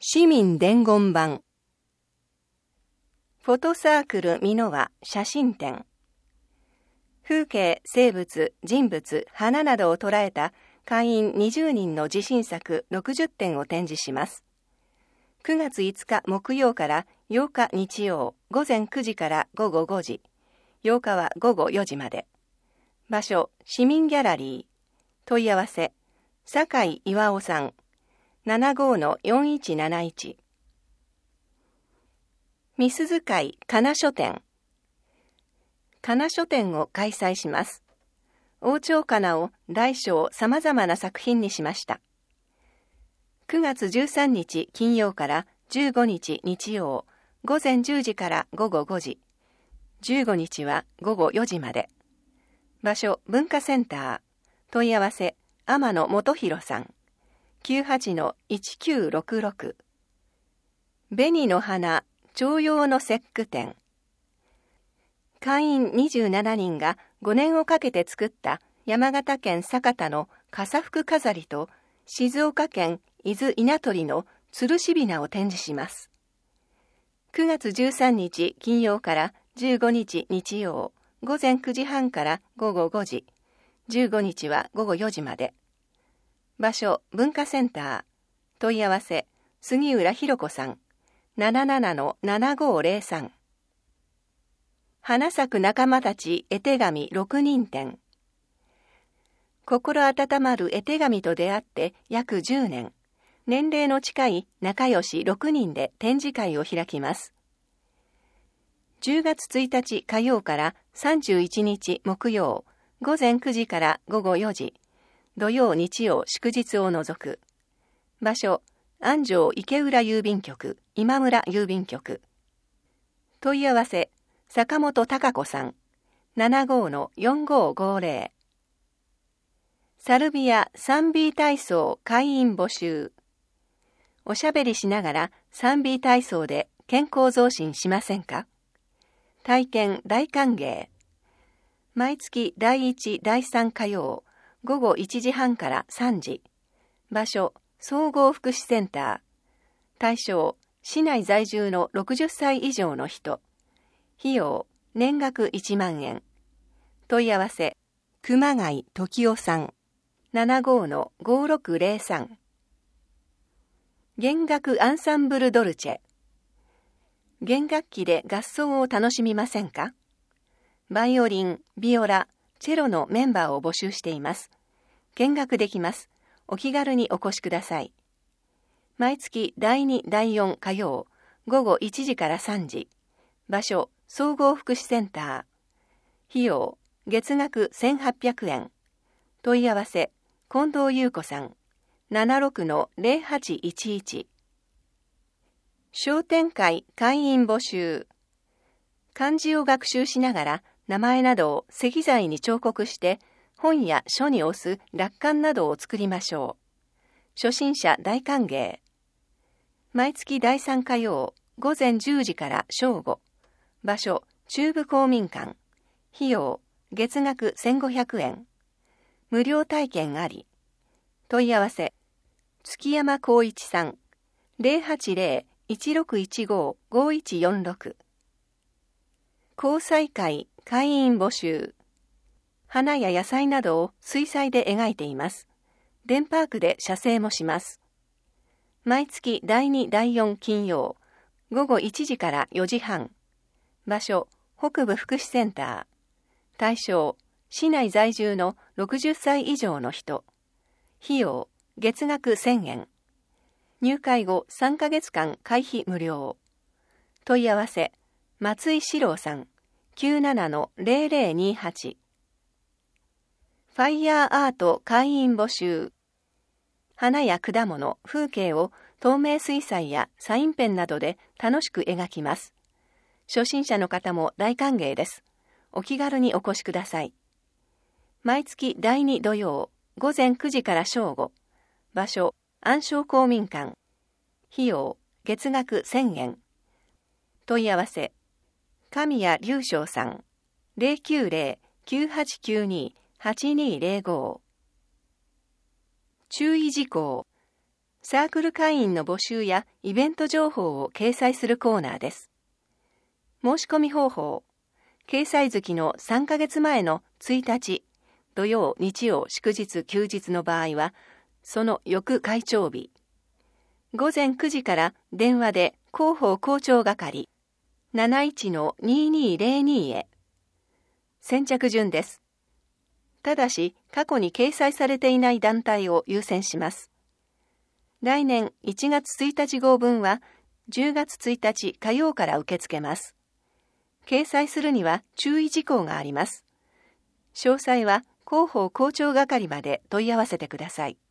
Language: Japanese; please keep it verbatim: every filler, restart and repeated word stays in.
市民伝言版。フォトサークル美濃和写真展。風景、生物、人物、花などを捉えた会員にじゅうにんの自信作ろくじゅってんを展示します。くがついつか木曜からようか日曜、午前くじから午後ごじ、ようかは午後よじまで。場所、市民ギャラリー。問い合わせ、酒井巌さん、ななごーのよんいちなないち。みすゞ会かな書店。かな書店を開催します。王朝かなを大小さまざまな作品にしました。くがつじゅうさんにち金曜からじゅうごにち日曜、午前じゅうじから午後ごじ、じゅうごにちは午後よじまで。場所、文化センター。問い合わせ、天野元弘さん。きゅうはちのいちきゅうろくろく。紅の花、重陽の節句展。会員にじゅうななにんがごねんをかけて作った山形県酒田の笠福飾りと静岡県伊豆稲取の吊るし雛を展示します。くがつじゅうさんにち金曜からじゅうごにち日曜、午前くじはんから午後ごじ、じゅうごにちは午後よじまで。場所、文化センター。問い合わせ、杉浦弘子さん、ななななのななごーぜろさん。花咲く仲間たち絵手紙ろくにんてん。心温まる絵手紙と出会って約じゅうねん。年齢の近い仲良しろくにんで展示会を開きます。じゅうがつついたち火曜からさんじゅういちにち木曜、午前くじから午後よじ、土曜日曜祝日を除く。場所、安城池浦郵便局、今村郵便局。問い合わせ、坂本貴子さん、ななごーのよんごーごーぜろ。サルビア スリービー 体操会員募集。おしゃべりしながら スリービー 体操で健康増進しませんか？体験大歓迎。毎月だいいち、だいさん火曜、午後いちじはんからさんじ。場所、総合福祉センター。対象、市内在住のろくじゅっさい以上の人。費用、年額いちまんえん。問い合わせ、熊谷時夫さん、ななごーのごーろくぜろさん。弦楽アンサンブルドルチェ。弦楽器で合奏を楽しみませんか？バイオリン、ビオラ、チェロのメンバーを募集しています。見学できます。お気軽にお越しください。毎月だいに、だいよん火曜、午後いちじからさんじ。場所、総合福祉センター。費用、月額せんはっぴゃくえん。問い合わせ、近藤優子さん、ななろくのぜろはちいちいち。商店会会員募集。漢字を学習しながら名前などを石材に彫刻して本や書に押す落款などを作りましょう。初心者大歓迎。毎月だいさん火曜、午前じゅうじから正午。場所、中部公民館。費用、月額せんごひゃくえん。無料体験あり。問い合わせ、月山光一さん、ぜろはちぜろ いちろくいちご ごいちよんろく。交際会会員募集。花や野菜などを水彩で描いています。デンパークで写生もします。毎月だいに、だいよん金曜、午後いちじからよじはん。場所、北部福祉センター。対象、市内在住のろくじゅっさい以上の人。費用、月額せんえん。入会後さんかげつかん会費無料。問い合わせ、松井史郎さん、きゅうななのぜろぜろにはち。ファイヤーアート会員募集。花や果物、風景を透明水彩やサインペンなどで楽しく描きます。初心者の方も大歓迎です。お気軽にお越しください。毎月だいに土曜、午前くじから正午。場所、安昌公民館。費用、月額せんえん。問い合わせ、神谷隆翔さん、ぜろきゅうぜろ きゅうはちきゅうに はちにぜろご。注意事項。 サークル会員の募集やイベント情報を掲載するコーナーです。申し込み方法。掲載月のさんかげつまえのついたち、土曜、日曜、祝日、休日の場合は、その翌会長日。午前くじから電話で広報校長係 なないちのににーぜろに へ。先着順です。ただし、過去に掲載されていない団体を優先します。来年いちがつついたち号分はじゅうがつついたち火曜から受け付けます。掲載するには注意事項があります。詳細は広報校長係まで問い合わせてください。